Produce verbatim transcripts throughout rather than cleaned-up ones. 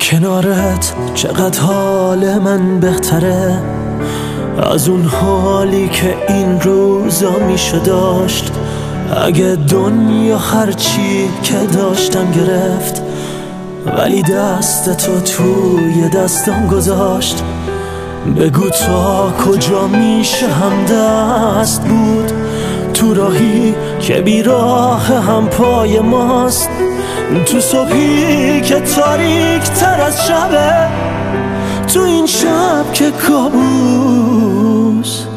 کنارت چقدر حال من بهتره از اون حالی که این روزا میشه داشت. اگه دنیا هرچی که داشتم گرفت، ولی دست تو توی دستم گذاشت. بگو تا کجا میشه هم دست بود تو راهی که بیراه هم پای ماست، تو صبحی که تاریک تر از شبه، تو این شب که کابوس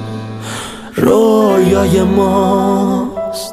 رویای ماست.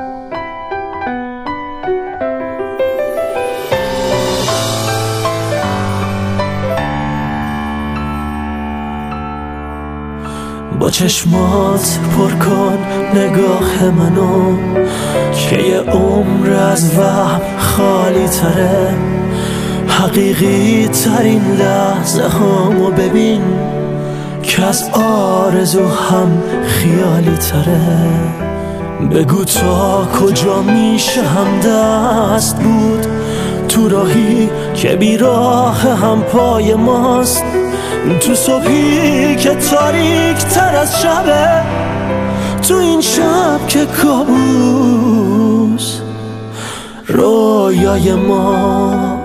با چشمات پر کن نگاه منو که یه عمر از وهم خالی تره. حقیقی ترین لحظه هامو ببین که از آرزو هم خیالی تره. بگو تا کجا میشه هم دست بود تو راهی که بیراه هم پای ماست، تو صبحی که تاریک تر از شبه، تو این شب که کابوس رویای ما.